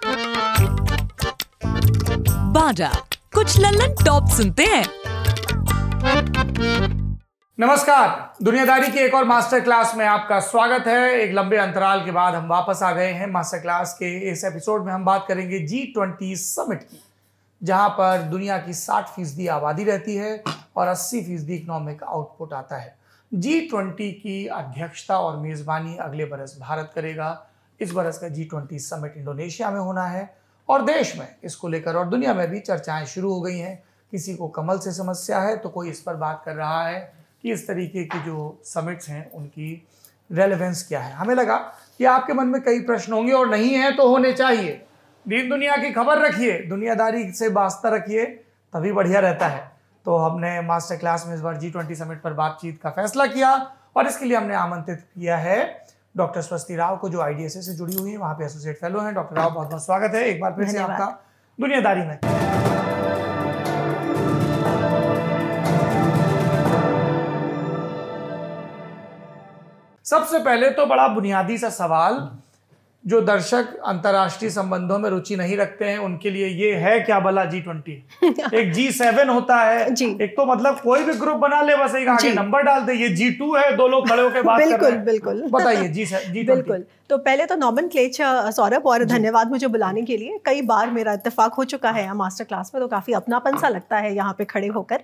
बाडा, कुछ लल्लन टॉप सुनते हैं। नमस्कार, दुनियादारी की एक और मास्टर क्लास में आपका स्वागत है। एक लंबे अंतराल के बाद हम वापस आ गए हैं। मास्टर क्लास के इस एपिसोड में हम बात करेंगे G20 समिट की, जहां पर दुनिया की 60% आबादी रहती है और 80% इकोनॉमिक आउटपुट आता है। G20 की अध्यक्षता और मेजबानी अगले बरस भारत करेगा। इस बरस का G20 समिट इंडोनेशिया में होना है और देश में इसको लेकर और दुनिया में भी चर्चाएं शुरू हो गई हैं। किसी को कमल से समस्या है तो कोई इस पर बात कर रहा है कि इस तरीके की जो समिट्स हैं उनकी रेलेवेंस क्या है। हमें लगा कि आपके मन में कई प्रश्न होंगे और नहीं है तो होने चाहिए। दीन दुनिया की खबर रखिए, दुनियादारी से वास्ता रखिए, तभी बढ़िया रहता है। तो हमने मास्टर क्लास में इस बार G20 समिट पर बातचीत का फैसला किया और इसके लिए हमने आमंत्रित किया है डॉक्टर स्वस्ति राव को, जो IDSA से जुड़ी हुई है, वहाँ पे एसोसिएट फेलो हैं। डॉक्टर राव, बहुत बहुत स्वागत है एक बार फिर से आपका दुनियादारी में। सबसे पहले तो बड़ा बुनियादी सा सवाल, जो दर्शक अंतर्राष्ट्रीय संबंधों में रुचि नहीं रखते हैं उनके लिए, ये है क्या भला G20? एक G7 होता है, एक तो मतलब कोई भी ग्रुप बना ले, बस एक आगे नंबर डाल दे। ये G2 है, दो लोग खड़े होकर बात कर रहे हैं। बिल्कुल बताइए G20। बिल्कुल। तो पहले तो नॉमेनक्लेचर सौरभ, और धन्यवाद मुझे बुलाने के लिए। कई बार मेरा इत्तेफाक हो चुका है यहाँ मास्टर क्लास में, तो काफ़ी अपनापन सा लगता है यहाँ पे खड़े होकर।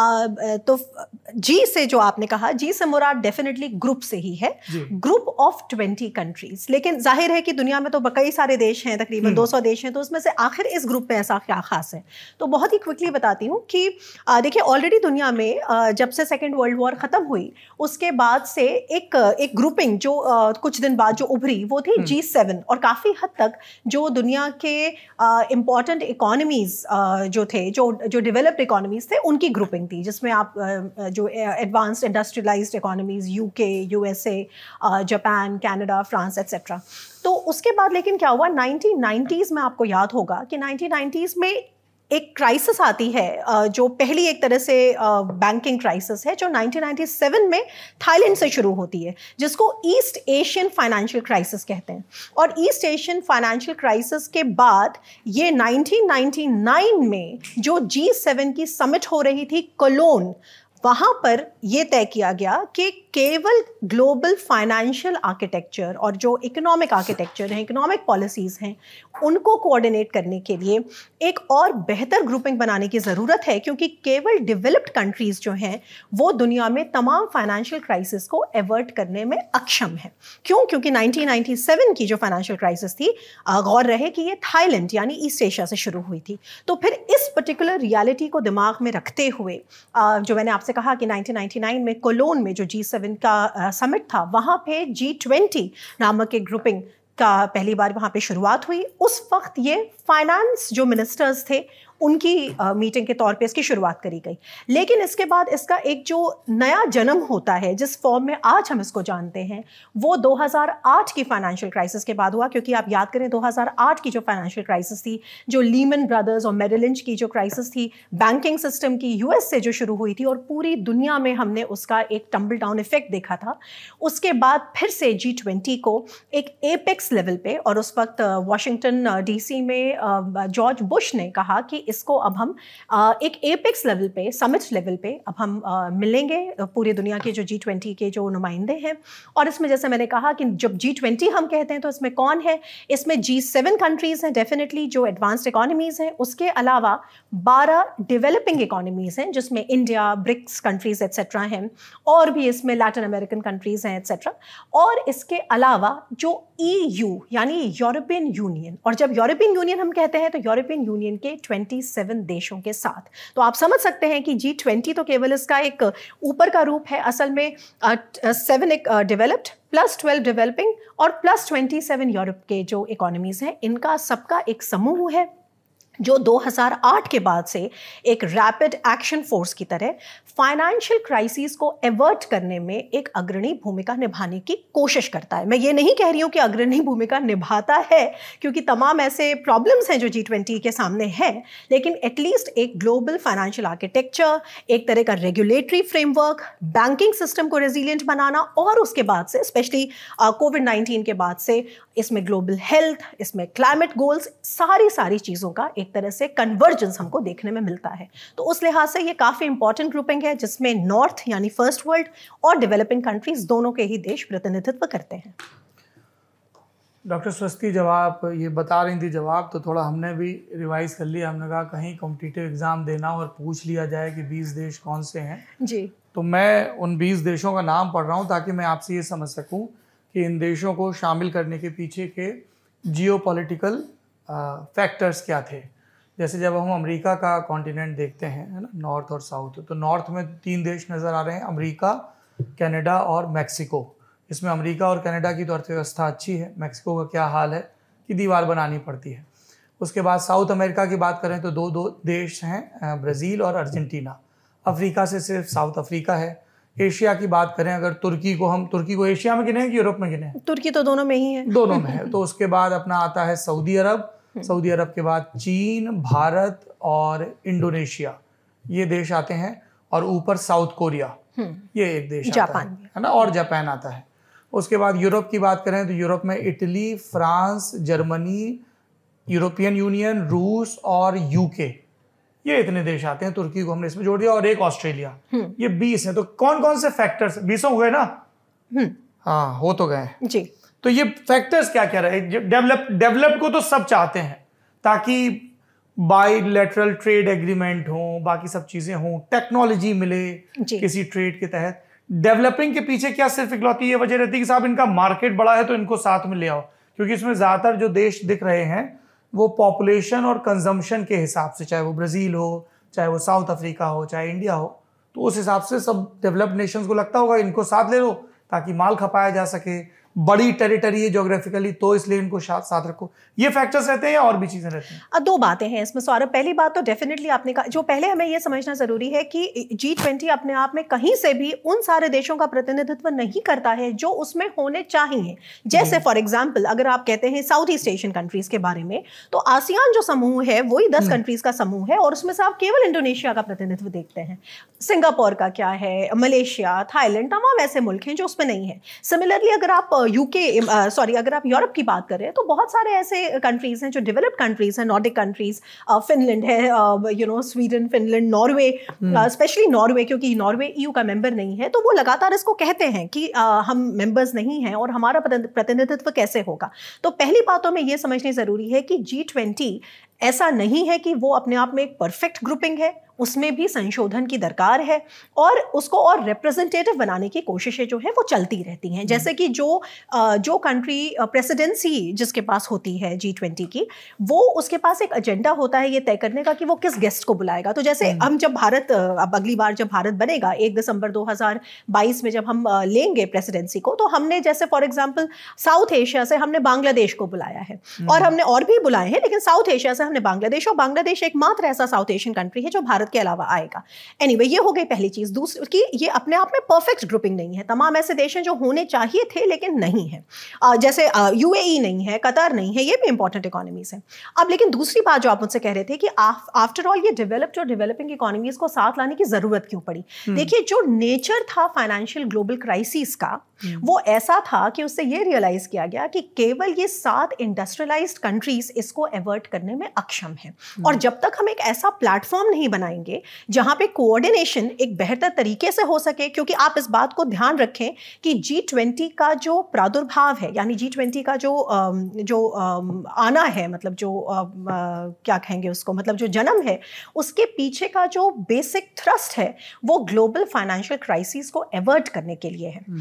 तो जी से जो आपने कहा, जी से मुराद डेफिनेटली ग्रुप से ही है, ग्रुप ऑफ 20 कंट्रीज। लेकिन जाहिर है कि दुनिया में तो कई सारे देश हैं, तकरीबन 200 देश हैं, तो उसमें से आखिर इस ग्रुप में ऐसा क्या खास है। तो बहुत ही क्विकली बताती हूँ कि देखिए, ऑलरेडी दुनिया में जब से सेकेंड वर्ल्ड वॉर ख़त्म हुई उसके बाद से एक ग्रुपिंग जो कुछ दिन बाद जो उभरी, वो थी G7। और काफ़ी हद तक जो दुनिया के इम्पॉर्टेंट इकोनॉमीज़ जो थे, जो डेवलप्ड इकोनॉमीज़ थे, उनकी ग्रुपिंग थी, जिसमें आप जो advanced industrialised economies, UK, USA, Japan, Canada, France etcetera. तो उसके बाद लेकिन क्या हुआ, 1990s में आपको याद होगा कि 1990s में एक क्राइसिस आती है, जो पहली एक तरह से बैंकिंग क्राइसिस है, जो 1997 में थाईलैंड से शुरू होती है, जिसको ईस्ट एशियन फाइनेंशियल क्राइसिस कहते हैं। और ईस्ट एशियन फाइनेंशियल क्राइसिस के बाद ये 1999 में जो G7 की समिट हो रही थी कोलोन, वहाँ पर यह तय किया गया कि केवल ग्लोबल फाइनेंशियल आर्किटेक्चर और जो इकोनॉमिक आर्किटेक्चर हैं, इकोनॉमिक पॉलिसीज़ हैं, उनको कोऑर्डिनेट करने के लिए एक और बेहतर ग्रुपिंग बनाने की ज़रूरत है, क्योंकि केवल डेवलप्ड कंट्रीज़ जो हैं वो दुनिया में तमाम फाइनेंशियल क्राइसिस को एवर्ट करने में अक्षम है। क्यों? क्योंकि 1997 की जो फाइनेंशियल क्राइसिस थी, गौर रहे कि ये थाईलैंड यानी ईस्ट एशिया से शुरू हुई थी। तो फिर इस पर्टिकुलर रियलिटी को दिमाग में रखते हुए, जो मैंने आपसे कहा कि 1999 में कोलोन में जो G7 का समिट था, वहाँ पे G20 नामक एक ग्रुपिंग का पहली बार वहाँ पे शुरुआत हुई। उस वक्त ये फाइनेंस जो मिनिस्टर्स थे उनकी मीटिंग के तौर पे इसकी शुरुआत करी गई। लेकिन इसके बाद इसका एक जो नया जन्म होता है, जिस फॉर्म में आज हम इसको जानते हैं, वो 2008 की फाइनेंशियल क्राइसिस के बाद हुआ। क्योंकि आप याद करें, 2008 की जो फाइनेंशियल क्राइसिस थी, जो लीमन ब्रदर्स और मेरिल लिंच की जो क्राइसिस थी, बैंकिंग सिस्टम की US से जो शुरू हुई थी, और पूरी दुनिया में हमने उसका एक टम्बल डाउन इफेक्ट देखा था। उसके बाद फिर से G20 को एक एपेक्स लेवल पे, और उस वक्त वाशिंगटन DC में जॉर्ज बुश ने कहा कि इसको अब हम एक एपेक्स लेवल पे, समिट लेवल पे अब हम मिलेंगे पूरी दुनिया के जो G20 के जो नुमाइंदे हैं। और इसमें जैसे मैंने कहा कि जब G20 हम कहते हैं तो इसमें कौन है, इसमें G7 कंट्रीज़ हैं डेफिनेटली, जो एडवांस्ड इकोनॉमीज़ हैं। उसके अलावा 12 डेवलपिंग इकोनॉमीज़ हैं, जिसमें इंडिया, ब्रिक्स कंट्रीज़ एट्सेट्रा हैं, और भी इसमें लैटिन अमेरिकन कंट्रीज़ हैं एट्सेट्रा। और इसके अलावा जो EU यानी यूरोपियन यूनियन, और जब यूरोपियन यूनियन हम कहते हैं तो यूरोपियन यूनियन के 27 देशों के साथ। तो आप समझ सकते हैं कि G20 तो केवल इसका एक ऊपर का रूप है। असल में 7 एक डेवलप्ड, +12 डेवलपिंग और +27 यूरोप के जो इकोनॉमीज़ हैं, इनका सबका एक समूह है जो 2008 के बाद से एक रैपिड एक्शन फोर्स की तरह फाइनेंशियल क्राइसिस को एवर्ट करने में एक अग्रणी भूमिका निभाने की कोशिश करता है। मैं ये नहीं कह रही हूँ कि अग्रणी भूमिका निभाता है, क्योंकि तमाम ऐसे प्रॉब्लम्स हैं जो G20 के सामने हैं, लेकिन एटलीस्ट एक ग्लोबल फाइनेंशियल आर्किटेक्चर, एक तरह का रेगुलेटरी फ्रेमवर्क, बैंकिंग सिस्टम को रेजिलिएंट बनाना, और उसके बाद से स्पेशली कोविड-19 के बाद से इसमें ग्लोबल हेल्थ, इसमें क्लाइमेट गोल्स, सारी चीज़ों का एक तरह से कन्वर्जेंस हमको देखने में मिलता है। तो उस लिहाज से ये काफ़ी इंपॉर्टेंट ग्रुपिंग है जिसमें नॉर्थ यानी फर्स्ट वर्ल्ड और डेवलपिंग कंट्रीज दोनों के ही देश प्रतिनिधित्व करते हैं। डॉक्टर स्वस्ति, जब आप ये बता रही थी जवाब, तो थोड़ा हमने भी रिवाइज कर लिया। हमने कहा कहीं कॉम्पिटिटिव एग्ज़ाम देना और पूछ लिया जाए कि 20 देश कौन से हैं जी, तो मैं उन 20 देशों का नाम पढ़ रहा हूँ ताकि मैं आपसे ये समझ सकूँ कि इन देशों को शामिल करने के पीछे के जियोपॉलिटिकल फैक्टर्स क्या थे। जैसे जब हम अमेरिका का कॉन्टिनेंट देखते हैं, है ना, नॉर्थ और साउथ, तो नॉर्थ में 3 देश नज़र आ रहे हैं, अमेरिका, कनाडा और मैक्सिको। इसमें अमेरिका और कनाडा की तो अर्थव्यवस्था अच्छी है, मैक्सिको का क्या हाल है कि दीवार बनानी पड़ती है। उसके बाद साउथ अमेरिका की बात करें तो दो देश हैं, ब्राज़ील और अर्जेंटीना। अफ्रीका से सिर्फ साउथ अफ्रीका है। एशिया की बात करें अगर तुर्की को एशिया में गिने हैं कि यूरोप में गिने हैं? तुर्की तो दोनों में ही है। दोनों में है। तो उसके बाद अपना आता है सऊदी अरब, सऊदी अरब के बाद चीन, भारत और इंडोनेशिया, ये देश आते हैं, और ऊपर साउथ कोरिया, ये एक देश आता है ना, और जापान आता है। उसके बाद यूरोप की बात करें तो यूरोप में Italy, France, Germany, European Union, रूस और यूके, ये इतने देश आते हैं। तुर्की को हमने इसमें जोड़ दिया, और एक ऑस्ट्रेलिया। ये 20 हैं। तो कौन कौन से फैक्टर्स, 20 हो गए ना? हाँ, हो तो गए जी। तो ये फैक्टर्स क्या क्या रहे? डेवलप को तो सब चाहते हैं ताकि बाइलेटरल ट्रेड एग्रीमेंट हो, बाकी सब चीजें हों, टेक्नोलॉजी मिले किसी ट्रेड के तहत। डेवलपिंग के पीछे क्या सिर्फ इकलौती ये वजह रहती है कि साहब इनका मार्केट बड़ा है तो इनको साथ में ले आओ, क्योंकि इसमें ज्यादातर जो देश दिख रहे हैं वो पॉपुलेशन और कंजम्पशन के हिसाब से, चाहे वो ब्राजील हो, चाहे वो साउथ अफ्रीका हो, चाहे इंडिया हो, तो उस हिसाब से सब डेवलप्ड नेशंस को लगता होगा इनको साथ ले लो ताकि माल खपाया जा सके। बड़ी टेरिटरी है ज्योग्राफिकली, तो इसलिए इनको साथ रखो। ये फैक्टर्स रहते हैं या और भी चीजें रहती हैं? 2 बातें हैं इसमें सौरभ। पहली बात तो डेफिनेटली आपने कहा, जो पहले हमें ये समझना जरूरी है कि G20 अपने आप में कहीं से भी उन सारे देशों का प्रतिनिधित्व नहीं करता है जो उसमें होने चाहिए। जैसे फॉर एग्जाम्पल अगर आप कहते हैं साउथ ईस्ट एशियन कंट्रीज के बारे में, तो आसियान जो समूह है वही 10 कंट्रीज का समूह है, और उसमें से आप केवल इंडोनेशिया का प्रतिनिधित्व देखते हैं। सिंगापुर का क्या है, मलेशिया, थाईलैंड, तमाम ऐसे मुल्क हैं जो उसमें नहीं है। सिमिलरली अगर आप अगर आप यूरोप की बात करें तो बहुत सारे ऐसे कंट्रीज हैं जो डेवलप्ड कंट्रीज हैं, नॉर्डिक कंट्रीज, फिनलैंड है, Sweden, Finland, Norway, specially Norway, क्योंकि नॉर्वे EU का मेंबर नहीं है, तो वो लगातार इसको कहते हैं कि हम मेंबर्स नहीं हैं और हमारा प्रतिनिधित्व कैसे होगा। तो पहली बातों में ये समझनी जरूरी है कि G20 ऐसा नहीं है कि वो अपने आप में एक परफेक्ट ग्रुपिंग है, उसमें भी संशोधन की दरकार है, और उसको और रिप्रेजेंटेटिव बनाने की कोशिशें जो है वो चलती रहती हैं। जैसे कि जो कंट्री प्रेसिडेंसी जिसके पास होती है G20 की, वो उसके पास एक एजेंडा होता है ये तय करने का कि वो किस गेस्ट को बुलाएगा। तो जैसे हम जब अब अगली बार जब भारत बनेगा 1 दिसंबर 2022 में जब हम लेंगे प्रेसिडेंसी को, तो हमने जैसे फॉर एग्जाम्पल साउथ एशिया से हमने बांग्लादेश को बुलाया है, और हमने और भी बुलाए हैं, लेकिन साउथ एशिया से हमने बांग्लादेश, और बांग्लादेश एकमात्र ऐसा साउथ एशियन कंट्री है जो भारत के अलावा आएगा। एनीवे, ये हो गई पहली चीज। दूसरी कि ये अपने आप में परफेक्ट ग्रुपिंग नहीं है, तमाम ऐसे देश हैं जो होने चाहिए थे लेकिन नहीं है, जैसे UAE नहीं है, कतर नहीं है, ये भी इंपॉर्टेंट इकोनॉमीज हैं। अब लेकिन दूसरी बात जो आप मुझसे कह रहे थे कि आफ्टर ऑल ये डेवलप्ड और डेवलपिंग इकोनॉमीज को साथ लाने की जरूरत क्यों पड़ी? देखिए, जो नेचर था फाइनेंशियल ग्लोबल क्राइसिस का, वो ऐसा था कि उससे ये रियलाइज किया गया कि केवल ये 7 इंडस्ट्रियलाइज्ड कंट्रीज इसको एवर्ट करने में अक्षम है, और जब तक हम एक ऐसा प्लेटफॉर्म नहीं बनाएंगे जहां पे कोऑर्डिनेशन एक बेहतर तरीके से हो सके, क्योंकि आप इस बात को ध्यान रखें कि G20 का जो प्रादुर्भाव है, यानी G20 का जो आना है, मतलब जो क्या कहेंगे उसको, मतलब जो जन्म है, उसके पीछे का जो बेसिक थ्रस्ट है वो ग्लोबल फाइनेंशियल क्राइसिस को एवर्ट करने के लिए है। हाँ, तो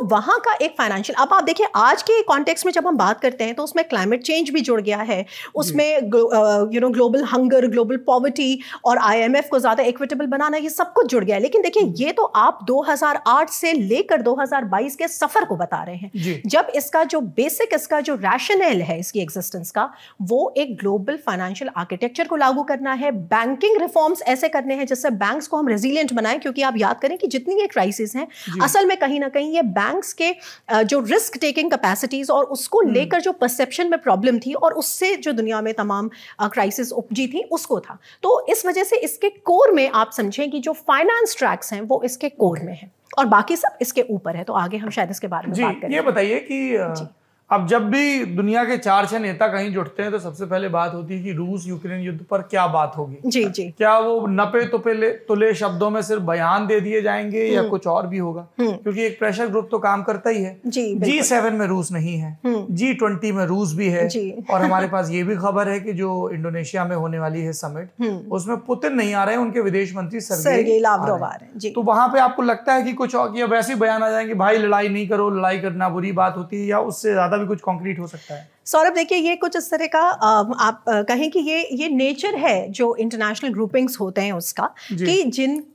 वहाँ का एक फाइनेंशियल, अब आप देखिए आज के कॉन्टेक्स्ट में जब हम बात करते हैं तो उसमें क्लाइमेट चेंज भी जुड़ गया है, उसमें ग्लोबल हंगर, ग्लोबल पॉवर्टी और IMF को ज़्यादा इक्विटेबल बनाना, ये सब कुछ जुड़ गया है। लेकिन देखिए ये तो आप 2008 से लेकर 2022 के सफ़र को बता रहे हैं, जब इसका जो बेसिक, इसका जो रैशनल है इसकी एग्जिस्टेंस का, वो एक ग्लोबल फाइनेंशियल आर्किटेक्चर को लागू करना है, बैंकिंग रिफॉर्म्स ऐसे करने हैं जिससे बैंक्स को हम रेजिलिएंट बनाएं। क्योंकि आप याद करें कि जितनी ये क्राइसिस हैं असल में कहीं ना कहीं ये बैंक्स के जो रिस्क टेकिंग कैपेसिटीज और उसको लेकर जो परसेप्शन में प्रॉब्लम थी और उससे जो दुनिया में तमाम क्राइसिस उपजी थी उसको था। तो इस वजह से इसके कोर में आप समझें कि जो फाइनेंस ट्रैक्स हैं वो इसके कोर में है और बाकी सब इसके ऊपर है। तो आगे हम शायद इसके बारे में बात करें। ये बताइए कि अब जब भी दुनिया के 4-6 नेता कहीं जुटते हैं तो सबसे पहले बात होती है कि रूस यूक्रेन युद्ध पर क्या बात होगी। जी जी, क्या वो नपे तुले शब्दों में सिर्फ बयान दे दिए जाएंगे या कुछ और भी होगा? क्योंकि एक प्रेशर ग्रुप तो काम करता ही है। G7 में रूस नहीं है, G20 में रूस भी है, और हमारे पास ये भी खबर है कि जो इंडोनेशिया में होने वाली है समिट, उसमें पुतिन नहीं आ रहे हैं, उनके विदेश मंत्री सर्गेई लावरोव आ रहे हैं। तो वहां पे आपको लगता है कि कुछ वैसे बयान आ जाएंगे, भाई लड़ाई नहीं करो, लड़ाई करना बुरी बात होती है, या उससे ज्यादा भी कुछ कॉन्क्रीट हो सकता है? सौरभ देखिए ये कुछ इस तरह का आप कहें कि ये नेचर है जो इंटरनेशनल ग्रुपिंग्स होते हैं उसका, कि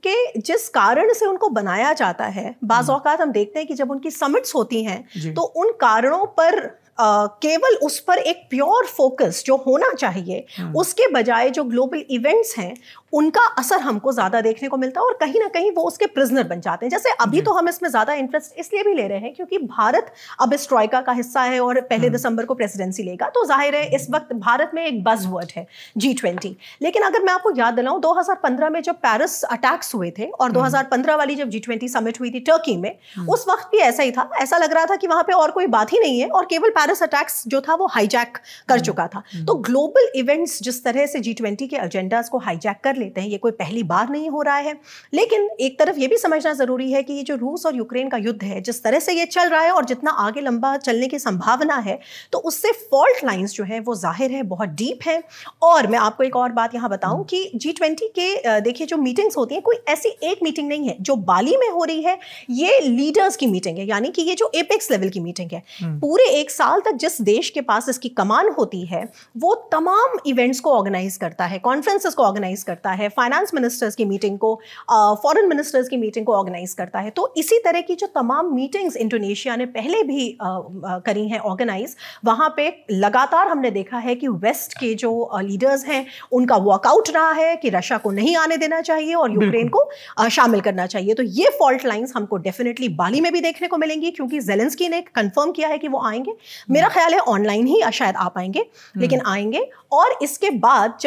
जिस कारण से उनको बनाया जाता है, बाज़ औक़ात हम देखते हैं कि जब उनकी समिट्स होती हैं तो उन कारणों पर केवल उस पर एक प्योर फोकस जो होना चाहिए उसके बजाय जो ग्लोबल इवेंट्स हैं उनका असर हमको ज़्यादा देखने को मिलता है, और कहीं ना कहीं वो उसके प्रिजनर बन जाते हैं। जैसे अभी तो हम इसमें ज़्यादा इंटरेस्ट इसलिए भी ले रहे हैं क्योंकि भारत अब इस ट्रॉइका का हिस्सा है और 1 दिसंबर को प्रेसिडेंसी लेगा, तो जाहिर है इस वक्त भारत में एक बज़वर्ड है G20। लेकिन अगर मैं आपको याद दिलाऊं 2015 में जब पेरिस अटैक्स हुए थे और 2015 वाली जब G20 समिट हुई थी टर्की में, उस वक्त भी ऐसा ही था। ऐसा लग रहा था कि वहां पे और कोई बात ही नहीं है और केवल पेरिस अटैक्स जो था वो हाईजैक कर चुका था। तो ग्लोबल इवेंट्स जिस तरह से G20 के एजेंडास को हाईजैक कर लेते हैं, ये कोई पहली बार नहीं हो रहा है। लेकिन एक तरफ ये भी समझना जरूरी है कि ये जो रूस और यूक्रेन का युद्ध है, जिस तरह से ये चल रहा है और जितना आगे लंबा चलने की संभावना है, तो उससे फॉल्ट लाइंस जो है वो जाहिर है बहुत डीप है। और मैं आपको एक और बात यहाँ बताऊं कि G20 के देखिए जो मीटिंग्स होती हैं, कोई ऐसी एक मीटिंग नहीं है जो बाली में हो रही है, ये लीडर्स की मीटिंग है, यानी कि ये जो एपेक्स लेवल की मीटिंग है। पूरे एक साल तक जिस देश के पास इसकी कमान होती है वो तमाम इवेंट्स को ऑर्गेनाइज करता है, कॉन्फ्रेंसेस को ऑर्गेनाइज करता है, फाइनेंस मिनिस्टर्स की मीटिंग को, फॉरेन मिनिस्टर्स की मीटिंग को ऑर्गेनाइज करता है। तो इसी तरह की जो तमाम मीटिंग्स इंडोनेशिया ने पहले भी करी हैं ऑर्गेनाइज, वहाँ पे लगातार हमने देखा है कि वेस्ट के जो लीडर्स हैं उनका वॉकआउट रहा है कि रशिया को नहीं आने देना चाहिए और यूक्रेन को शामिल करना चाहिए। तो ये फॉल्ट लाइंस हमको डेफिनेटली बाली में भी देखने को मिलेंगी, क्योंकि जेलेंस्की ने कंफर्म किया है कि वो आएंगे। मेरा ख्याल है ऑनलाइन ही शायद आ पाएंगे, लेकिन आएंगे। और इसके बाद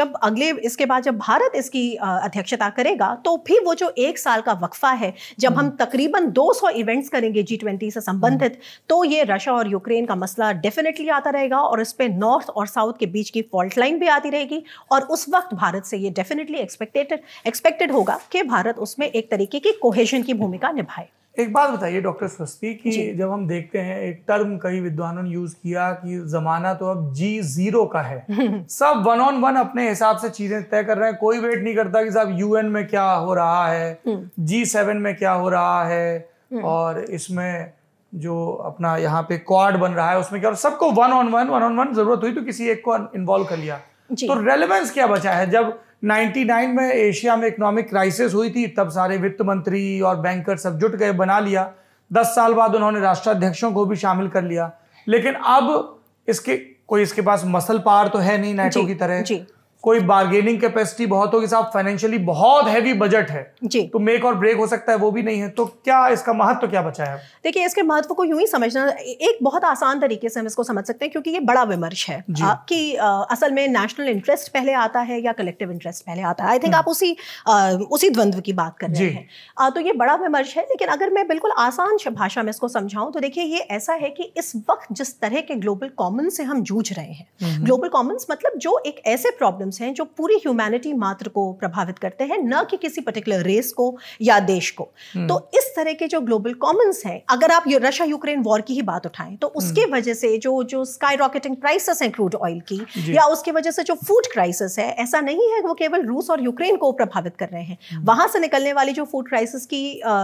जब भारत इसकी अध्यक्षता करेगा तो फिर वो जो एक साल का वक्फा है, जब हम तकरीबन 200 इवेंट्स करेंगे G20 से संबंधित, तो ये रशिया और यूक्रेन का मसला डेफिनेटली आता रहेगा और इस पे नॉर्थ और साउथ के बीच की फॉल्ट लाइन भी आती रहेगी। और उस वक्त भारत से ये डेफिनेटली एक्सपेक्टेड होगा कि भारत उसमें एक तरीके की कोहेजन की भूमिका निभाए। एक बात बताइए डॉक्टर स्वस्ति कि जब हम देखते हैं, एक टर्म कई विद्वानों ने यूज किया कि जमाना तो अब G0 का है, सब 1 on 1 अपने हिसाब से चीजें तय कर रहे हैं, कोई वेट नहीं करता कि साहब UN में क्या हो रहा है, G7 में क्या हो रहा है, और इसमें जो अपना यहाँ पे क्वाड बन रहा है उसमें क्या, सबको 1 on 1 जरूरत हुई तो किसी एक को इन्वॉल्व कर लिया। तो रेलेवेंस क्या बचा है? जब 99 में एशिया में इकोनॉमिक क्राइसिस हुई थी, तब सारे वित्त मंत्री और बैंकर सब जुट गए, बना लिया। 10 साल बाद उन्होंने राष्ट्राध्यक्षों को भी शामिल कर लिया। लेकिन अब इसके पास मसल पावर तो है नहीं नाटो की तरह, कोई बार्गेनिंग कैपेसिटी बहुत होगी साहब, फाइनेंशियली बहुत हैवी बजट है जी, तो मेक और ब्रेक हो सकता है, वो भी नहीं है। तो क्या इसका महत्व क्या बचा है? देखिए, इसके महत्व को यूं ही समझना, एक बहुत आसान तरीके से हम इसको समझ सकते हैं, क्योंकि ये बड़ा विमर्श है कि असल में नेशनल इंटरेस्ट पहले आता है या कलेक्टिव इंटरेस्ट पहले आता है। आई थिंक आप उसी द्वंद्व की बात कर रहे हैं। तो ये बड़ा विमर्श है, लेकिन अगर मैं बिल्कुल आसान भाषा में इसको समझाऊं तो देखिए, ये ऐसा है कि इस वक्त जिस तरह के ग्लोबल कॉमन से हम जूझ रहे हैं, ग्लोबल कॉमन्स मतलब जो एक ऐसे प्रॉब्लम प्रॉब्लम्स हैं जो पूरी ह्यूमैनिटी मात्र को प्रभावित करते हैं, न कि किसी पर्टिकुलर रेस को या देश को। तो इस तरह के जो ग्लोबल कॉमन्स हैं, अगर आप रशिया यूक्रेन वॉर की ही बात उठाएं तो उसके वजह से जो स्काई रॉकेटिंग प्राइसेस हैं क्रूड ऑयल की, या उसकी वजह से जो फूड क्राइसिस है, ऐसा नहीं है वो केवल रूस और यूक्रेन को प्रभावित कर रहे हैं। वहां से निकलने वाली जो फूड क्राइसिस की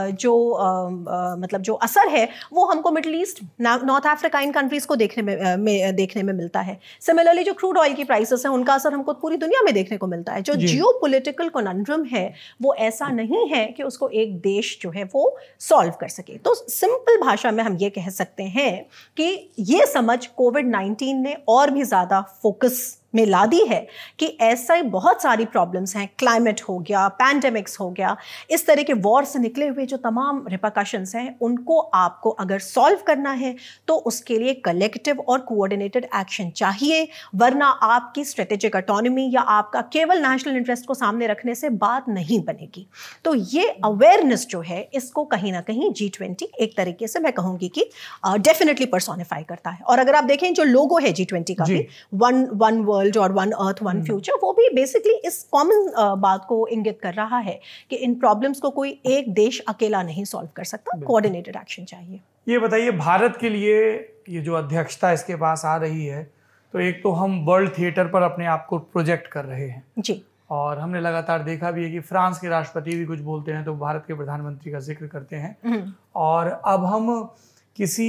मतलब जो असर है वो हमको मिडिल ईस्ट, नॉर्थ अफ्रीका, इन कंट्रीज को देखने में मिलता है। सिमिलरली जो क्रूड ऑयल की प्राइसेस हैं उनका असर हमको पूरी दुनिया में देखने को मिलता है। जो जियोपॉलिटिकल कॉन्ड्रम है वो ऐसा नहीं है कि उसको एक देश जो है वो सॉल्व कर सके। तो सिंपल भाषा में हम ये कह सकते हैं कि ये समझ कोविड-19 ने और भी ज्यादा फोकस में ला दी है कि ऐसा बहुत सारी प्रॉब्लम्स हैं, क्लाइमेट हो गया, पैंडेमिक्स हो गया, इस तरह के वॉर से निकले हुए जो तमाम रिपरकशंस हैं उनको आपको अगर सॉल्व करना है तो उसके लिए कलेक्टिव और कोऑर्डिनेटेड एक्शन चाहिए, वरना आपकी स्ट्रेटेजिक ऑटोनॉमी या आपका केवल नेशनल इंटरेस्ट को सामने रखने से बात नहीं बनेगी। तो ये अवेयरनेस जो है इसको कहीं ना कहीं G20 एक तरीके से मैं कहूंगी कि डेफिनेटली पर्सोनिफाई करता है। और अगर आप देखें जो लोगो है G20 का भी, वन वर्ल्ड और वन अर्थ वन फ्यूचर, वो भी बेसिकली इस कॉमन बात को इंगित कर रहा है कि इन प्रॉब्लम्स को कोई एक देश अकेला नहीं सॉल्व कर सकता, कोऑर्डिनेटेड एक्शन चाहिए। ये बताइए, भारत के लिए ये जो अध्यक्षता इसके पास आ रही है, तो एक तो हम वर्ल्ड थिएटर पर अपने आप को प्रोजेक्ट कर रहे हैं जी, और हमने लगातार देखा भी है कि फ्रांस के राष्ट्रपति भी कुछ बोलते हैं तो भारत के प्रधानमंत्री का जिक्र करते हैं। और अब हम किसी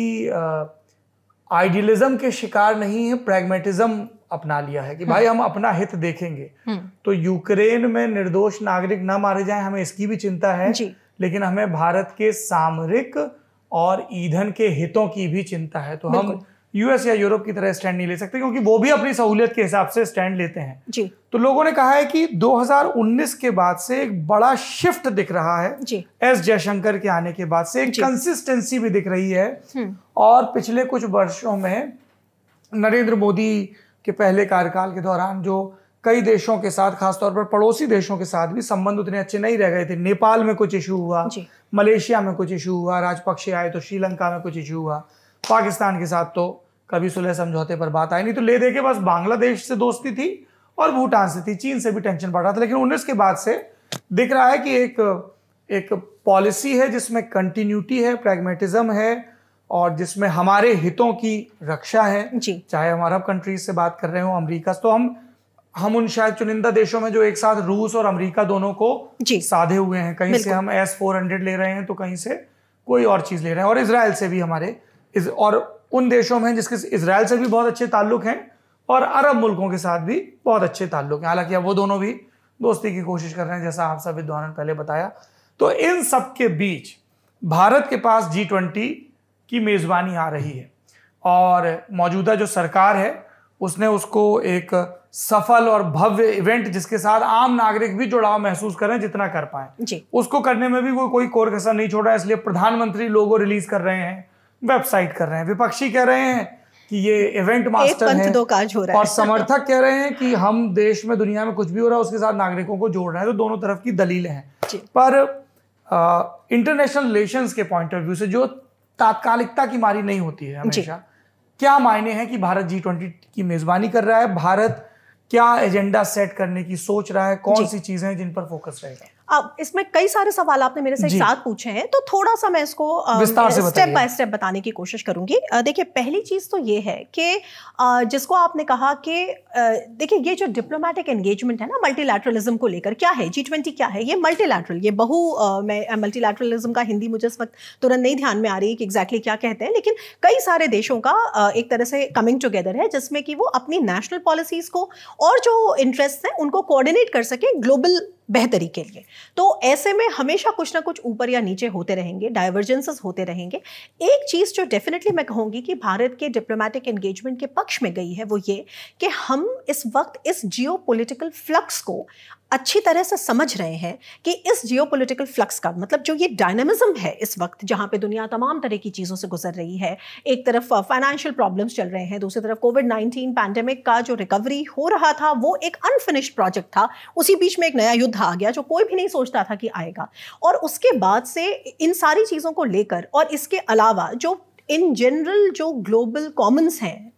आइडियलिज्म के शिकार नहीं है, प्रैग्मेटिज्म अपना लिया है कि भाई हम अपना हित देखेंगे। तो यूक्रेन में निर्दोष नागरिक ना मारे जाएं, हमें इसकी भी चिंता है, लेकिन हमें भारत के सामरिक और ईंधन के हितों की भी चिंता है। तो हम यूएस या यूरोप की तरह स्टैंड नहीं ले सकते, क्योंकि वो भी अपनी सहूलियत के हिसाब से स्टैंड लेते हैं जी। तो लोगों ने कहा है कि 2019 के बाद से एक बड़ा शिफ्ट दिख रहा है जी। एस जयशंकर के आने के बाद से एक कंसिस्टेंसी भी दिख रही है। और पिछले कुछ वर्षों में नरेंद्र मोदी के पहले कार्यकाल के दौरान जो कई देशों के साथ, खासतौर पर पड़ोसी देशों के साथ भी संबंध उतने अच्छे नहीं रह गए थे। नेपाल में कुछ इशू हुआ, मलेशिया में कुछ इशू हुआ, राजपक्षे आए तो श्रीलंका में कुछ इशू हुआ, पाकिस्तान के साथ तो कभी सुलह समझौते पर बात आई नहीं। तो ले दे के बस बांग्लादेश से दोस्ती थी और भूटान से थी, चीन से भी टेंशन बढ़ रहा था। लेकिन 19 के बाद से दिख रहा है कि एक पॉलिसी है जिसमें कंटिन्यूटी है, प्रैग्मेटिज्म है और जिसमें हमारे हितों की रक्षा है। चाहे हम अरब कंट्रीज से बात कर रहे हो, अमेरिका, तो हम उन शायद चुनिंदा देशों में जो एक साथ रूस और अमेरिका दोनों को साधे हुए हैं। कहीं से हम S-400 ले रहे हैं तो कहीं से कोई और चीज ले रहे हैं। और इजराइल से भी हमारे और उन देशों में जिसके इजराइल से भी बहुत अच्छे ताल्लुक हैं और अरब मुल्कों के साथ भी बहुत अच्छे ताल्लुक हैं। हालांकि अब वो दोनों भी दोस्ती की कोशिश कर रहे हैं, जैसा आप सब विद्वान पहले बताया। तो इन सब के बीच भारत के पास G20 की मेजबानी आ रही है और मौजूदा जो सरकार है उसने उसको एक सफल और भव्य इवेंट जिसके साथ आम नागरिक भी जुड़ाव महसूस करें जितना कर पाए, उसको करने में भी कोई कोर कसर नहीं छोड़ा। इसलिए प्रधानमंत्री लोगो रिलीज कर रहे हैं, वेबसाइट कर रहे हैं, विपक्षी कह रहे हैं कि ये इवेंट मास्टर है और समर्थक कह रहे हैं कि हम देश में, दुनिया में कुछ भी हो रहा है उसके साथ नागरिकों को जोड़ रहे हैं। तो दोनों तरफ की दलीलें हैं। पर इंटरनेशनल रिलेशंस के पॉइंट ऑफ व्यू से जो तात्कालिकता की मारी नहीं होती है हमेशा, क्या मायने हैं कि भारत G20 की मेजबानी कर रहा है, भारत क्या एजेंडा सेट करने की सोच रहा है, कौन सी चीजें हैं जिन पर फोकस रहेगा? अब इसमें कई सारे सवाल आपने मेरे से एक साथ पूछे हैं, तो थोड़ा सा मैं इसको स्टेप बाय स्टेप बताने की कोशिश करूंगी। देखिए, पहली चीज तो ये है कि जिसको आपने कहा कि देखिए ये जो डिप्लोमेटिक एंगेजमेंट है ना मल्टीलैटरलिज्म को लेकर, क्या है G20, क्या है ये मल्टीलैटरल, ये मैं मल्टीलैटरलिज्म का हिंदी मुझे इस वक्त तुरंत नहीं ध्यान में आ रही है कि एग्जैक्टली क्या कहते हैं, लेकिन कई सारे देशों का एक तरह से कमिंग टुगेदर है जिसमें कि वो अपनी नेशनल पॉलिसीज को और जो इंटरेस्ट हैं उनको कोऑर्डिनेट कर सके ग्लोबल बेहतरी के लिए। तो ऐसे में हमेशा कुछ ना कुछ ऊपर या नीचे होते रहेंगे, डाइवर्जेंसेस होते रहेंगे। एक चीज जो डेफिनेटली मैं कहूंगी कि भारत के डिप्लोमेटिक एंगेजमेंट के पक्ष में गई है वो ये कि हम इस वक्त इस जियोपॉलिटिकल फ्लक्स को अच्छी तरह से समझ रहे हैं कि इस जियोपॉलिटिकल फ्लक्स का मतलब जो ये डायनामिज्म है इस वक्त, जहां पे दुनिया तमाम तरह की चीज़ों से गुजर रही है, एक तरफ फाइनेंशियल प्रॉब्लम्स चल रहे हैं, दूसरी तरफ कोविड-19 पैंडेमिक का जो रिकवरी हो रहा था वो एक अनफिनिश्ड प्रोजेक्ट था, उसी बीच में एक नया युद्ध आ गया जो कोई भी नहीं सोचता था कि आएगा। और उसके बाद से इन सारी चीज़ों को लेकर और इसके अलावा जो इन जनरल जो ग्लोबल कॉमन्स हैं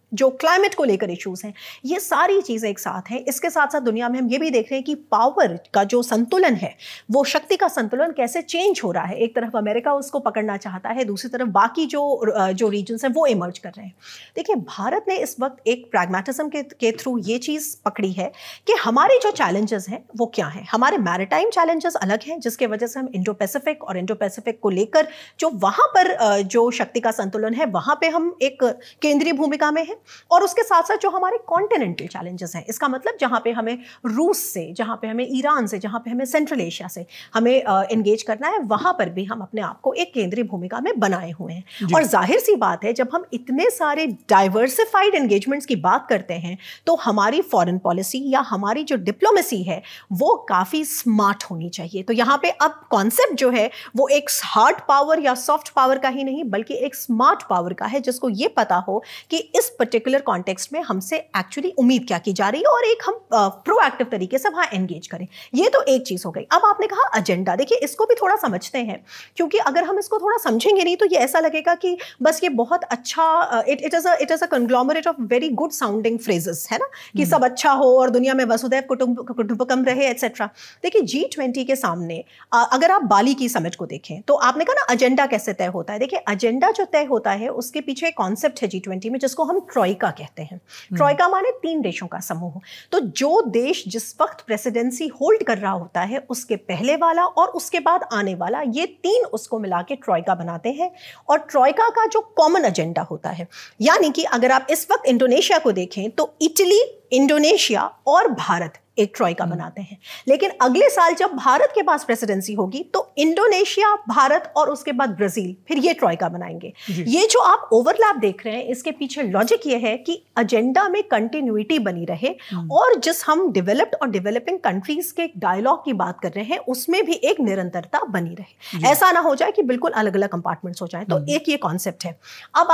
जो क्लाइमेट को लेकर इश्यूज हैं, ये सारी चीज़ें एक साथ हैं। इसके साथ साथ दुनिया में हम ये भी देख रहे हैं कि पावर का जो संतुलन है, वो शक्ति का संतुलन कैसे चेंज हो रहा है। एक तरफ अमेरिका उसको पकड़ना चाहता है, दूसरी तरफ बाकी जो रीजन्स हैं वो इमर्ज कर रहे हैं। देखिए, भारत ने इस वक्त एक प्रैग्मेटिज्म के थ्रू ये चीज़ पकड़ी है कि हमारे जो चैलेंजेस हैं वो क्या हैं। हमारे मैरिटाइम चैलेंजेस अलग हैं, जिसके वजह से हम इंडो पैसिफिक और इंडो पैसिफिक को लेकर जो वहाँ पर जो शक्ति का संतुलन है वहाँ पे हम एक केंद्रीय भूमिका में हैं। और उसके साथ साथ जो हमारे कॉन्टिनेंटल चैलेंजेस हैं, इसका मतलब जहाँ पे हमें रूस से, जहाँ पे हमें ईरान से, जहाँ पे हमें सेंट्रल एशिया से हमें एंगेज करना है, वहाँ पर भी हम अपने आप को एक केंद्रीय भूमिका में बनाए हुए हैं। और जाहिर सी बात है, जब हम इतने सारे डाइवर्सिफाइड एंगेजमेंट्स की बात करते हैं तो हमारी फॉरेन पॉलिसी या हमारी जो डिप्लोमेसी है वो काफ़ी स्मार्ट होनी चाहिए। तो यहाँ पे अब कॉन्सेप्ट जो है वो एक हार्ड पावर या सॉफ्ट पावर का ही नहीं, बल्कि एक स्मार्ट पावर का है, जिसको ये पता हो कि इस पर्टिकुलर कॉन्टेक्स्ट में हमसे एक्चुअली उम्मीद क्या की जा रही है और एक हम प्रोएक्टिव तरीके से वहाँ एंगेज करें। ये तो एक चीज़ हो गई। अब आपने कहा एजेंडा, देखिए इसको भी थोड़ा समझते हैं, क्योंकि अगर हम इसको थोड़ा समझेंगे नहीं तो ये ऐसा लगेगा कि बस ये बहुत अच्छा, it is a conglomerate of very good sounding phrases, है ना, कि सब अच्छा हो और दुनिया में वसुधैव कुटुंबकम रहे एटसेट्रा। देखिए G20 के सामने अगर आप बाली की समिट को देखें तो आपने कहा ना एजेंडा कैसे तय होता है। देखिए, एजेंडा जो तय होता है उसके पीछे एक कॉन्सेप्ट है G20 में, जिसको हम ट्रॉइका कहते हैं। ट्रॉइका माने 3 देशों का समूह। तो जो देश जिस वक्त प्रेसिडेंसी होल्ड कर रहा होता है, उसके पहले वाला और उसके बाद आने वाला, ये 3 उसको मिला के ट्रॉइका बनाते हैं। और ट्रॉइका का जो कॉमन एजेंडा होता है, यानी कि अगर आप इस वक्त इंडोनेशिया को देखें तो इटली, इंडोनेशिया और भारत एक ट्रॉइका बनाते हैं। लेकिन अगले साल जब भारत के पास प्रेसिडेंसी होगी तो इंडोनेशिया, भारत और उसके बाद ब्राजील फिर ये ट्रॉइका बनाएंगे। ये जो आप ओवरलैप देख रहे हैं, इसके पीछे लॉजिक ये है कि एजेंडा में कंटिन्यूटी बनी रहे और जिस हम डेवलप्ड और डेवलपिंग कंट्रीज के डायलॉग की बात कर रहे हैं उसमें भी एक निरंतरता बनी रहे। ऐसा ना हो जाए कि बिल्कुल अलग अलग कंपार्टमेंट्स हो जाए। तो एक ये कॉन्सेप्ट है। अब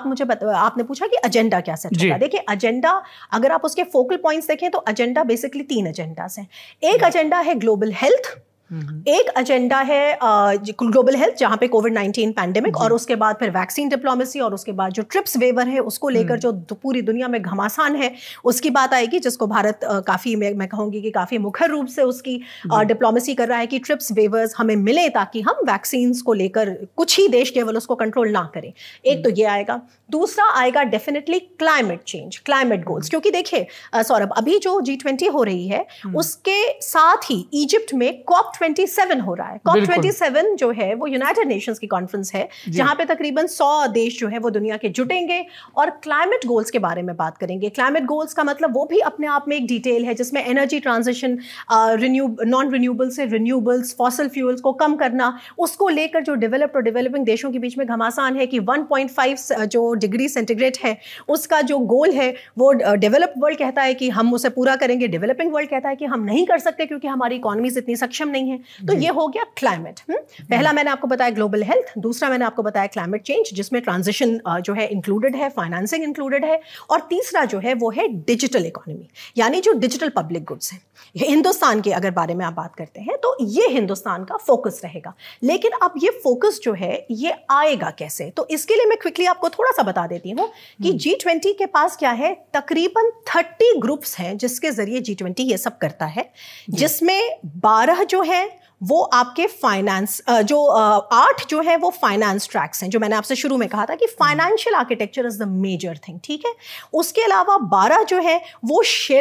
आपने पूछा कि एजेंडा क्या सेट होगा। देखिए, एजेंडा अगर आप उसके फोकल पॉइंट्स देखें तो एजेंडा बेसिकली 3 एजेंडास हैं। एक एजेंडा है ग्लोबल हेल्थ, एक एजेंडा है ग्लोबल हेल्थ जहां पे कोविड-19 पैंडेमिक और उसके बाद फिर वैक्सीन डिप्लोमेसी और उसके बाद जो ट्रिप्स वेवर है उसको लेकर जो पूरी दुनिया में घमासान है उसकी बात आएगी, जिसको भारत काफ़ी मैं कहूँगी कि काफ़ी मुखर रूप से उसकी डिप्लोमेसी कर रहा है कि ट्रिप्स वेवर्स हमें मिले ताकि हम वैक्सीन्स को लेकर कुछ ही देश केवल उसको कंट्रोल ना करें। एक तो ये आएगा। दूसरा आएगा definitely climate change, climate goals. क्योंकि देखिए सौरभ, अभी जो G20 हो रही है उसके साथ ही इजिप्ट में COP27 हो रहा है। COP27 जो है वो यूनाइटेड नेशंस की कॉन्फ्रेंस है जहां पे तकरीबन 100 देश जो है वो दुनिया के जुटेंगे और क्लाइमेट गोल्स के बारे में बात करेंगे। क्लाइमेट गोल्स का मतलब वो भी अपने आप में एक डिटेल है जिसमें एनर्जी ट्रांजिशन, नॉन रिन्यूएबल से रिन्यूएबल्स, फॉसिल फ्यूल्स को कम करना, उसको लेकर जो डेवलप्ड और डेवलपिंग देशों के बीच में घमासान है कि 1.5 जो डिग्री सेंटीग्रेड है उसका जो गोल है वो डेवलप्ड वर्ल्ड कहता है कि हम उसे पूरा करेंगे, डेवलपिंग वर्ल्ड कहता है कि हम नहीं कर सकते क्योंकि हमारी इकोनॉमीज इतनी सक्षम नहीं है। तो ये हो गया क्लाइमेट। पहला मैंने आपको बताया ग्लोबल हेल्थ, दूसरा मैंने आपको बताया क्लाइमेट चेंज जिसमें ट्रांजिशन जो है इंक्लूडेड है, फाइनेंसिंग इंक्लूडेड है, और तीसरा जो है वो है डिजिटल इकोनॉमी, यानी जो डिजिटल पब्लिक गुड्स हैं। हिंदुस्तान के अगर बारे में आप बात करते हैं तो ये हिंदुस्तान का फोकस रहेगा। लेकिन अब ये फोकस जो है ये आएगा कैसे, तो इसके लिए मैं क्विकली आपको थोड़ा सा बता देती हूँ कि G20 के पास क्या है, तकरीबन 30 ग्रुप्स हैं जिसके जरिए G20 ये सब करता है, जिसमें 12 जो है वो आपके फाइनेंस, जो 8 जो है वो फाइनेंस ट्रैक्स हैं, जो मैंने आपसे शुरू में कहा था कि financial architecture is the major thing, ठीक है। उसके अलावा 12 जो है वो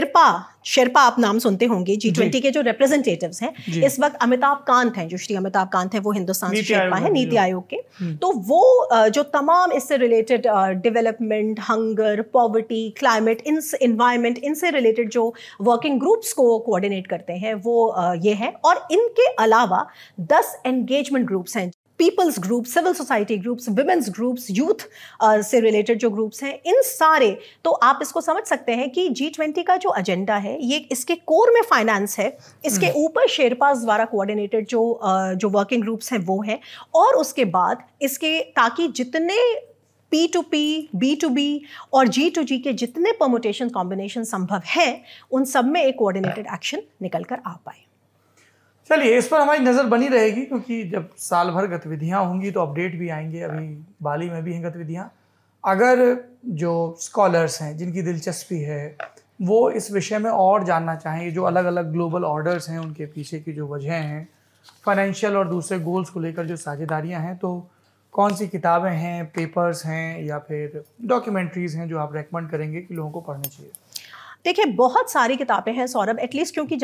शेरपा आप नाम सुनते होंगे, G20 के जो रिप्रेजेंटेटिव्स हैं इस वक्त अमिताभ कांत हैं, जो श्री अमिताभ कांत हैं वो हिंदुस्तान से शेरपा है नीति आयोग के। तो वो जो तमाम इससे related development, hunger, poverty, climate, environment, इनसे रिलेटेड जो वर्किंग ग्रुप्स को कोऑर्डिनेट करते हैं वो ये है। और इनके अलावा 10 एंगेजमेंट ग्रुप्स हैं, people's group, civil society groups, women's groups, youth से रिलेटेड जो ग्रुप्स हैं, इन सारे, तो आप इसको समझ सकते हैं कि G20 का जो एजेंडा है ये इसके कोर में फाइनेंस है, इसके ऊपर शेरपास द्वारा कोऑर्डिनेटेड जो वर्किंग ग्रुप्स हैं वो हैं, और उसके बाद इसके ताकि जितने P2P, B2B और G2G के जितने परमुटेशन कॉम्बिनेशन संभव हैं उन सब में एक कोऑर्डिनेटेड एक्शन निकल कर आ पाए। चलिए, इस पर हमारी नज़र बनी रहेगी क्योंकि जब साल भर गतिविधियां होंगी तो अपडेट भी आएंगे। अभी बाली में भी हैं गतिविधियां, अगर जो स्कॉलर्स हैं जिनकी दिलचस्पी है वो इस विषय में और जानना चाहें, जो अलग अलग ग्लोबल ऑर्डर्स हैं उनके पीछे की जो वजह हैं, फाइनेंशियल और दूसरे गोल्स को लेकर जो साझेदारियां हैं, तो कौन सी किताबें हैं, पेपर्स हैं या फिर डॉक्यूमेंट्रीज़ हैं जो आप रेकमेंड करेंगे कि लोगों को पढ़ने चाहिए? देखिए, बहुत सारी किताबें हैं सौरभ, एटलीस्ट क्योंकि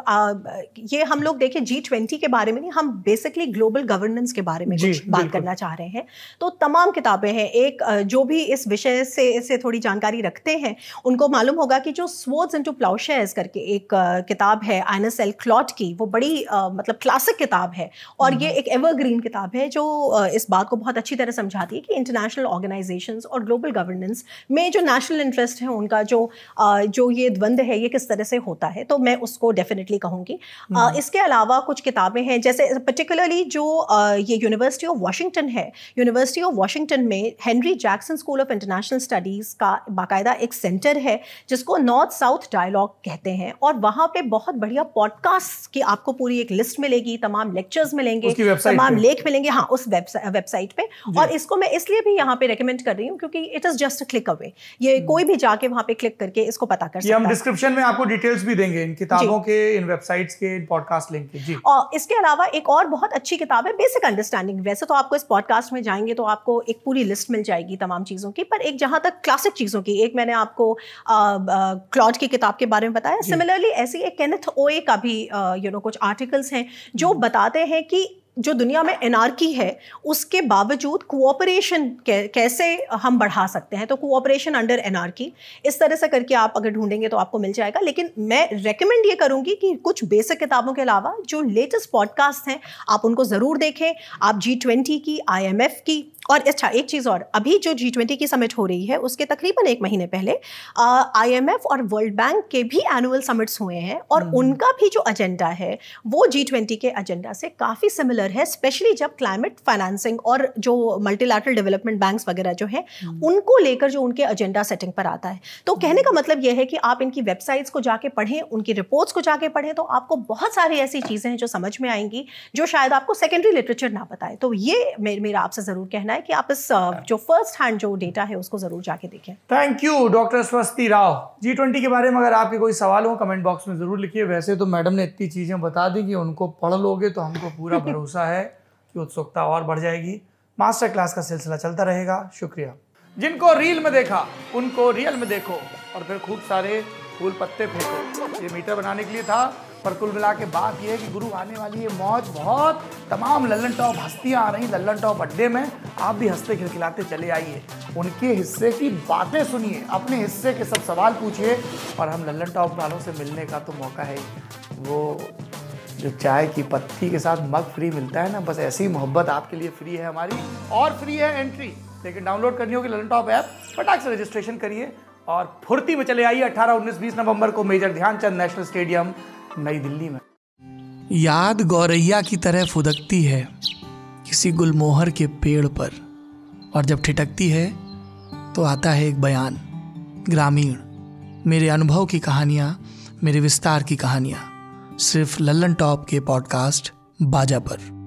ये हम लोग देखें G20 के बारे में नहीं, हम बेसिकली ग्लोबल गवर्नेंस के बारे में कुछ बात करना चाह रहे हैं। तो तमाम किताबें हैं। एक जो भी इस विषय से थोड़ी जानकारी रखते हैं उनको मालूम होगा कि जो स्वर्ड्स इनटू प्लाउशेयर्स करके एक किताब है आइनस एल क्लॉट की, वो बड़ी मतलब क्लासिक किताब है और ये एक एवरग्रीन किताब है जो इस बात को बहुत अच्छी तरह समझाती है कि इंटरनेशनल ऑर्गेनाइजेशंस और ग्लोबल गवर्नेंस में जो नेशनल इंटरेस्ट है उनका जो ये द्वंद्व है ये किस तरह से होता है, तो मैं उसको डेफिनेटली कहूँगी। इसके अलावा कुछ किताबें हैं, जैसे पर्टिकुलरली जो ये यूनिवर्सिटी ऑफ वाशिंगटन है, यूनिवर्सिटी ऑफ वाशिंगटन में Henry Jackson school of international studies का बाकायदा एक सेंटर है जिसको नॉर्थ साउथ डायलॉग कहते हैं और वहाँ पे बहुत बढ़िया पॉडकास्ट की आपको पूरी एक लिस्ट मिलेगी, तमाम लेक्चर्स मिलेंगे, तमाम लेख मिलेंगे, हाँ उस वेबसाइट पे। और इसको मैं इसलिए भी यहाँ पे रेकमेंड कर रही हूँ क्योंकि it is just a click away, ये कोई भी जाके वहाँ पे क्लिक करके इसको पता कर ये हम डिस्क्रिप्शन में आपको डिटेल्स भी देंगे इन किताबों के, इन वेबसाइट्स के, इन पॉडकास्ट लिंक के। जी। और इसके अलावा एक और बहुत अच्छी किताब है बेसिक अंडरस्टैंडिंग। वैसे तो आपको इस पॉडकास्ट में जाएंगे तो आपको एक पूरी लिस्ट मिल जाएगी तमाम चीज़ों की, पर एक जहाँ तक क्लासिक चीज़ों की, एक मैंने आपको क्लॉड की किताब के बारे में बताया, सिमिलरली ऐसी एक केनेथ ओए का भी कुछ आर्टिकल्स हैं जो बताते हैं कि जो दुनिया में एनार्की है उसके बावजूद कोऑपरेशन कैसे हम बढ़ा सकते हैं। तो कोऑपरेशन अंडर एनार्की, इस तरह से करके आप अगर ढूंढेंगे तो आपको मिल जाएगा। लेकिन मैं रेकमेंड ये करूंगी कि कुछ बेसिक किताबों के अलावा जो लेटेस्ट पॉडकास्ट हैं आप उनको ज़रूर देखें। आप G20 की, IMF की, और अच्छा एक चीज़ और, अभी जो G20 की समिट हो रही है उसके तकरीबन एक महीने पहले IMF और वर्ल्ड बैंक के भी एनुअल समिट्स हुए हैं और उनका भी जो एजेंडा है वो G20 के एजेंडा से काफ़ी सिमिलर है, स्पेशली जब क्लाइमेट फाइनेंसिंग और जो मल्टीलैटरल डेवलपमेंट बैंक्स वगैरह जो हैं उनको लेकर जो उनके एजेंडा सेटिंग पर आता है। तो कहने का मतलब यह है कि आप इनकी वेबसाइट्स को जाके पढ़ें, उनकी रिपोर्ट्स को जाके पढ़ें, तो आपको बहुत सारी ऐसी चीज़ें हैं जो समझ में आएंगी जो शायद आपको सेकेंडरी लिटरेचर ना बताए। तो ये मेरा आपसे ज़रूर कहना है कि आप इस जो फर्स्ट हैंड जो डेटा है उसको जरूर जाके देखें। थैंक यू डॉक्टर स्वस्ति राव। G20 के बारे में अगर आपके कोई सवाल हो कमेंट बॉक्स में जरूर लिखिए। वैसे तो मैडम ने इतनी चीजें बता दी कि उनको पढ़ लोगे तो हमको पूरा भरोसा है कि उत्सुकता और बढ़ जाएगी। मास्टर क्लास का सिलसिला चलता रहेगा। शुक्रिया। जिनको रील में देखा उनको रियल में देखो और फिर खूब सारे फूल पत्ते फेंको। ये मीटर बनाने के लिए था, पर कुल मिला के बात यह है कि गुरु आने वाली है मौज बहुत। तमाम लल्लन टॉप हस्तियां आ रही लल्लन टॉप अड्डे में, आप भी हंसते खिलखिलाते चले आइए, उनके हिस्से की बातें सुनिए, अपने हिस्से के सब सवाल पूछिए और हम लल्लन टॉप वालों से मिलने का तो मौका है। वो जो चाय की पत्ती के साथ मग फ्री मिलता है ना, बस ऐसी मोहब्बत आपके लिए फ्री है हमारी, और फ्री है एंट्री। लेकिन डाउनलोड करनी होगी लल्लन टॉप ऐप, फटाक से रजिस्ट्रेशन करिए और फुर्ती में चले आइए। 18, 19, 20 नवंबर को मेजर ध्यानचंद नेशनल स्टेडियम नई दिल्ली में। याद गौरैया की तरह फुदकती है किसी गुलमोहर के पेड़ पर, और जब ठिठकती है तो आता है एक बयान ग्रामीण। मेरे अनुभव की कहानियाँ, मेरे विस्तार की कहानियाँ, सिर्फ लल्लन टॉप के पॉडकास्ट बाजा पर।